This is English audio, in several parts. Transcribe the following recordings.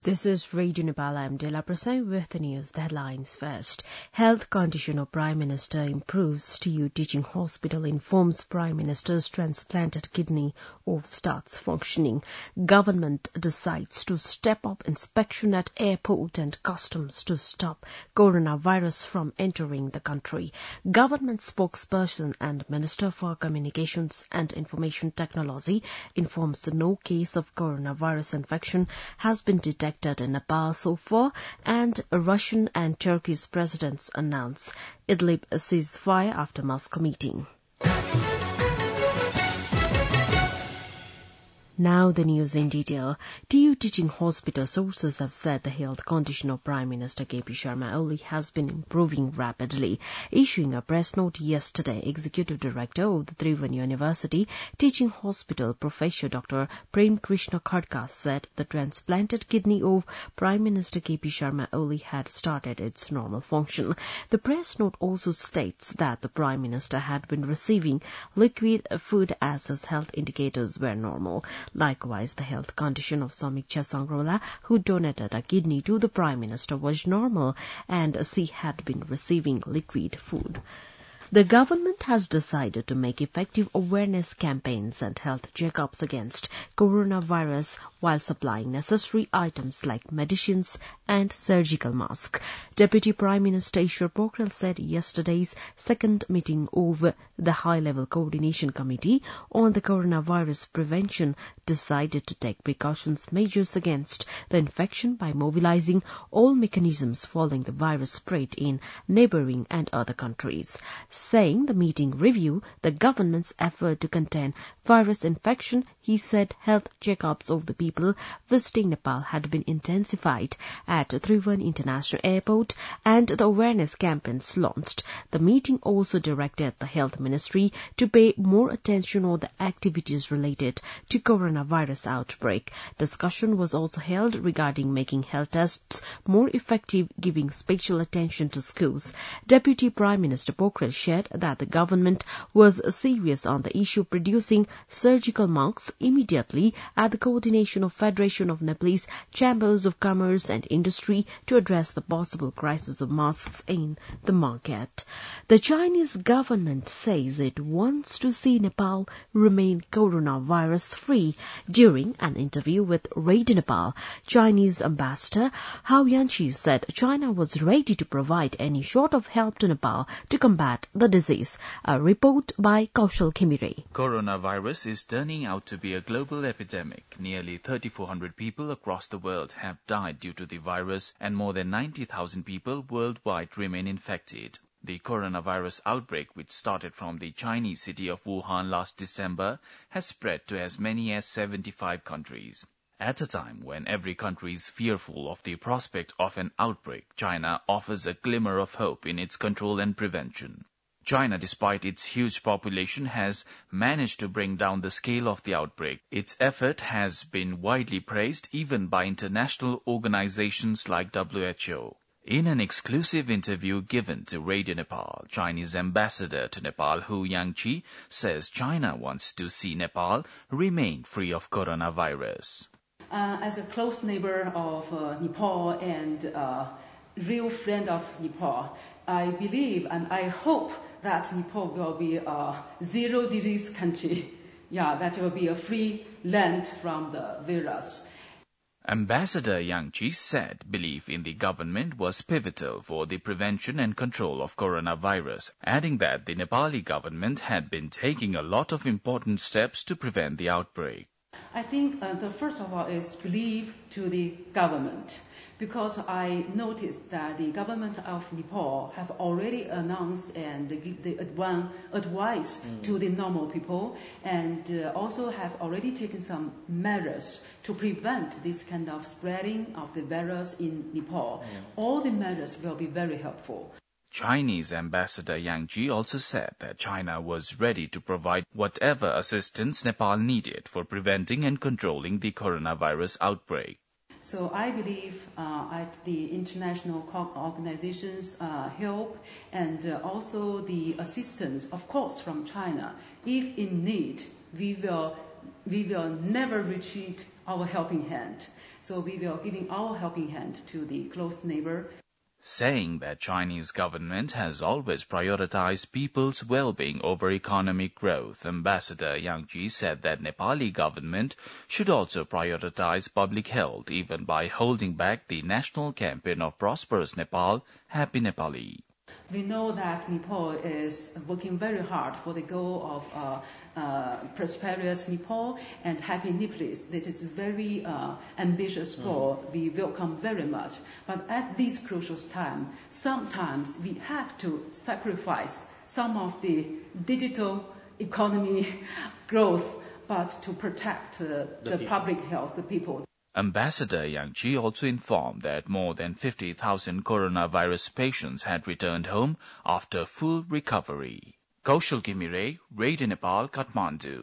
This is Radio Nepal. I'm Dela Prasad with the news. The headlines first. Health condition of Prime Minister improves. TU Teaching Hospital informs Prime Minister's transplanted kidney starts functioning. Government decides to step up inspection at airport and customs to stop coronavirus from entering the country. Government spokesperson and Minister for Communications and Information Technology informs no case of coronavirus infection has been detected in Nepal so far, and Russian and Turkey's presidents announce Idlib ceasefire after Moscow meeting. Now the news in detail. TU Teaching Hospital sources have said the health condition of Prime Minister KP Sharma Oli has been improving rapidly. Issuing a press note yesterday, Executive Director of the Tribhuvan University Teaching Hospital, Professor Dr. Prem Krishna Khadka, said the transplanted kidney of Prime Minister KP Sharma Oli had started its normal function. The press note also states that the Prime Minister had been receiving liquid food as his health indicators were normal. Likewise, the health condition of Samiksha Sangrola, who donated a kidney to the Prime Minister, was normal, and she had been receiving liquid food. The government has decided to make effective awareness campaigns and health checkups against coronavirus while supplying necessary items like medicines and surgical masks. Deputy Prime Minister Ishwar Pokhrel said yesterday's second meeting of the High-Level Coordination Committee on the Coronavirus Prevention decided to take precautions measures against the infection by mobilizing all mechanisms following the virus spread in neighboring and other countries. Saying the meeting review the government's effort to contain virus infection, he said health checkups of the people visiting Nepal had been intensified at Tribhuvan International Airport and the awareness campaigns launched. The meeting also directed the Health Ministry to pay more attention on the activities related to coronavirus outbreak. Discussion was also held regarding making health tests more effective, giving special attention to schools. Deputy Prime Minister Pokhrel shared that the government was serious on the issue of producing surgical masks immediately at the coordination of Federation of Nepalese Chambers of Commerce and Industry to address the possible crisis of masks in the market. The Chinese government says it wants to see Nepal remain coronavirus-free. During an interview with Radio Nepal, Chinese Ambassador Hao Yanqi said China was ready to provide any sort of help to Nepal to combat the disease. A report by Kaushal Khimire. Coronavirus is turning out to be a global epidemic. Nearly 3,400 people across the world have died due to the virus, and more than 90,000 people worldwide remain infected. The coronavirus outbreak, which started from the Chinese city of Wuhan last December, has spread to as many as 75 countries. At a time when every country is fearful of the prospect of an outbreak, China offers a glimmer of hope in its control and prevention. China, despite its huge population, has managed to bring down the scale of the outbreak. Its effort has been widely praised even by international organizations like WHO. In an exclusive interview given to Radio Nepal, Chinese ambassador to Nepal, Hao Yanqi, says China wants to see Nepal remain free of coronavirus. As a close neighbor of Nepal and real friend of Nepal, I believe and I hope that Nepal will be a zero-disease country. That will be a free land from the virus. Ambassador Yanqi said belief in the government was pivotal for the prevention and control of coronavirus, adding that the Nepali government had been taking a lot of important steps to prevent the outbreak. I think the first of all is belief to the government, because I noticed that the government of Nepal have already announced and give the advice to the normal people, and also have already taken some measures to prevent this kind of spreading of the virus in Nepal. All the measures will be very helpful. Chinese Ambassador Yanqi also said that China was ready to provide whatever assistance Nepal needed for preventing and controlling the coronavirus outbreak. So I believe at the international organizations' help and also the assistance, of course, from China. If in need, we will never retreat our helping hand. So we will giving our helping hand to the close neighbor. Saying that Chinese government has always prioritized people's well-being over economic growth, Ambassador Yang Jie said that Nepali government should also prioritize public health even by holding back the national campaign of Prosperous Nepal, Happy Nepali. We know that Nepal is working very hard for the goal of prosperous Nepal and happy Nepalese. That is a very ambitious goal. We welcome very much. But at this crucial time, sometimes we have to sacrifice some of the digital economy growth, but to protect the public health, the people. Ambassador Yang Jie also informed that more than 50,000 coronavirus patients had returned home after full recovery. Kaushal Gimire, Radio Nepal, Kathmandu.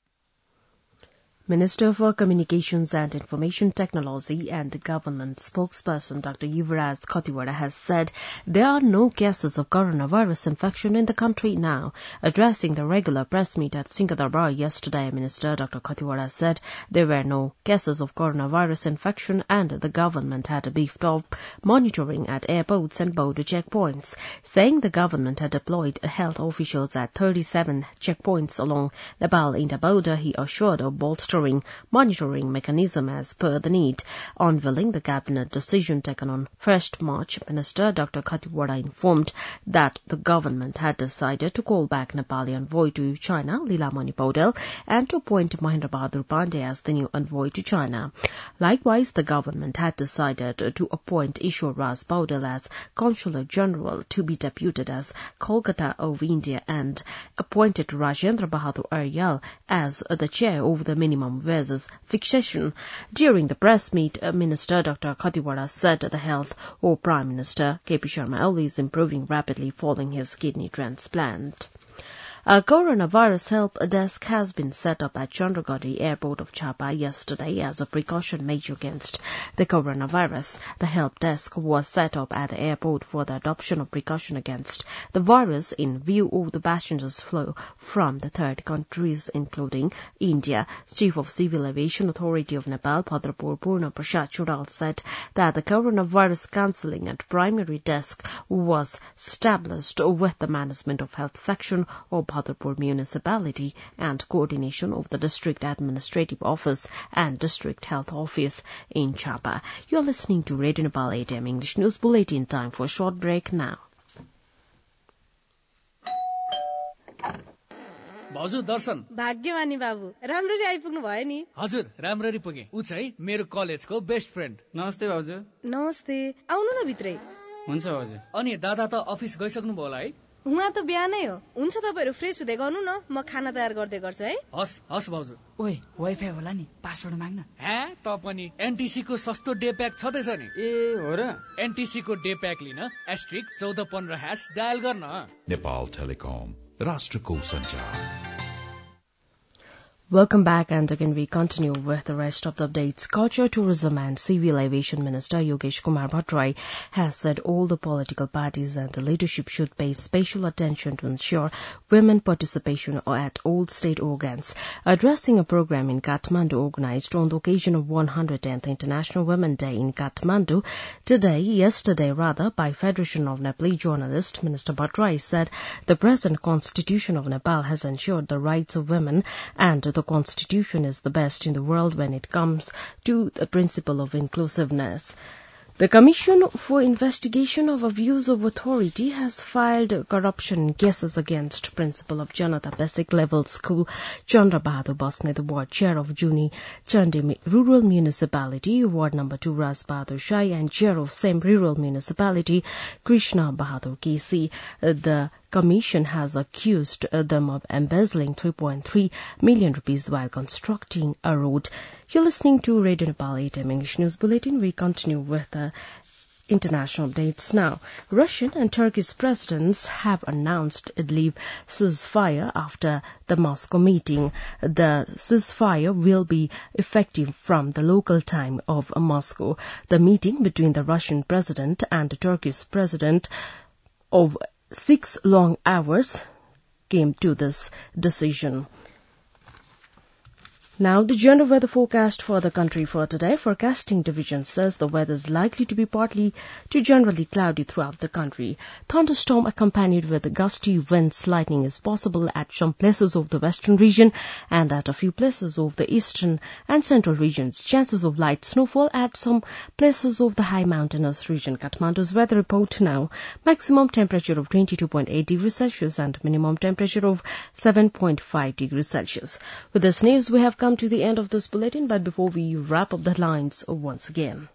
Minister for Communications and Information Technology and Government spokesperson Dr. Yuvraj Khatiwada has said there are no cases of coronavirus infection in the country now. Addressing the regular press meet at Singhdarbar yesterday, Minister Dr. Khatiwada said there were no cases of coronavirus infection and the government had beefed up monitoring at airports and border checkpoints, saying the government had deployed health officials at 37 checkpoints along Nepal-India border. He assured of bolstering monitoring mechanism as per the need. Unveiling the cabinet decision taken on 1st March, Minister Dr. Khatiwada informed that the government had decided to call back Nepali envoy to China, Lilamani Paudel, and to appoint Mahendra Bahadur Pandey as the new envoy to China. Likewise, the government had decided to appoint Ishwar Raj Paudel as Consular General to be deputed as Kolkata of India and appointed Rajendra Bahadur Aryal as the chair of the minimum wages fixation. During the press meet, Minister Dr. Khatiwada said the health of Prime Minister KP Sharma Oli is improving rapidly following his kidney transplant. A coronavirus help desk has been set up at Chandragiri Airport of Chapa yesterday as a precaution measure against the coronavirus. The help desk was set up at the airport for the adoption of precaution against the virus in view of the passengers' flow from the third countries, including India. Chief of Civil Aviation Authority of Nepal, Bhadrapur Purna Prasad Chudal, said that the coronavirus counselling and primary desk was established with the management of health section of Bhadrapur Municipality and coordination of the District Administrative Office and District Health Office in Chapa. You are listening to Radio Nepal 8 AM English News Bulletin. Time for a short break now. भाउजू दर्शन भाग्यमानी बाबु राम्ररी आइपुग्नु भयो नि हजुर राम्ररी पुगे उ चाहिँ मेरो कलेजको बेस्ट फ्रेन्ड नमस्ते भाउजू नमस्ते आउनु न भित्रै हुन्छ भाउजू अनि दादा त अफिस गइसक्नु भयो होला है उहाँ त बिहानै हो हुन्छ तपाईहरु फ्रेश हुँदै गर्नु न म खाना तयार गर्दै गर्छु है हस् हस् भाउजू ओइ वाइफाई होला नि पासवर्ड माग्न हे त पनि एनटीसी को सस्तो डे प्याक छदैछ नि ए हो र एनटीसी को डे प्याक लिन *1415# डायल गर्न नेपाल टेलिकम राष्ट्रको सञ्चार. Welcome back, and again we continue with the rest of the updates. Culture, Tourism and Civil Aviation Minister Yogesh Kumar Bhattarai has said all the political parties and the leadership should pay special attention to ensure women participation at all state organs. Addressing a program in Kathmandu organized on the occasion of 110th International Women's Day in Kathmandu yesterday by Federation of Nepali Journalists, Minister Bhattarai said the present constitution of Nepal has ensured the rights of women and the Constitution is the best in the world when it comes to the principle of inclusiveness. The Commission for Investigation of Abuse of Authority has filed corruption cases against Principal of Janata Basic Level School, Chandra Bahadur Basnet, Ward Chair of Juni Chandi Rural Municipality, Ward Number 2 Ras Bahadur Shai, and Chair of same Rural Municipality, Krishna Bahadur Kesi. The Commission has accused them of embezzling 3.3 million rupees while constructing a road. You're listening to Radio Nepal 8 AM English News Bulletin. We continue with the international updates now. Russian and Turkish presidents have announced Idlib ceasefire after the Moscow meeting. The ceasefire will be effective from the local time of Moscow. The meeting between the Russian president and the Turkish president of 6 long hours came to this decision. Now, the general weather forecast for the country for today. Forecasting division says the weather is likely to be partly to generally cloudy throughout the country. Thunderstorm accompanied with gusty winds, lightning is possible at some places of the western region and at a few places of the eastern and central regions. Chances of light snowfall at some places of the high mountainous region. Kathmandu's weather report now. Maximum temperature of 22.8 degrees Celsius and minimum temperature of 7.5 degrees Celsius. With this news, we have come to the end of this bulletin, but before we wrap up the headlines once again.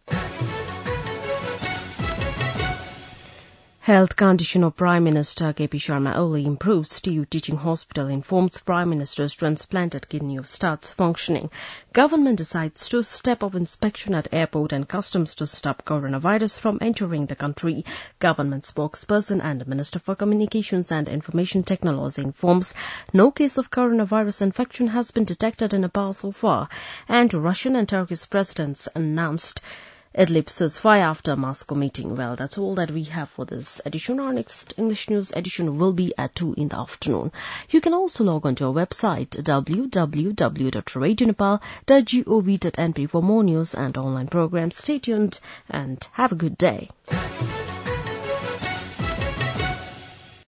Health condition of Prime Minister KP Sharma Oli improves. TU Teaching Hospital informs Prime Minister's transplanted kidney starts functioning. Government decides to step up inspection at airport and customs to stop coronavirus from entering the country. Government spokesperson and Minister for Communications and Information Technology informs no case of coronavirus infection has been detected in Nepal so far. And Russian and Turkish presidents announced Idlib ceasefire after Moscow meeting. Well, that's all that we have for this edition. Our next English news edition will be at 2 in the afternoon. You can also log on to our website www.radionepal.gov.np for more news and online programs. Stay tuned and have a good day.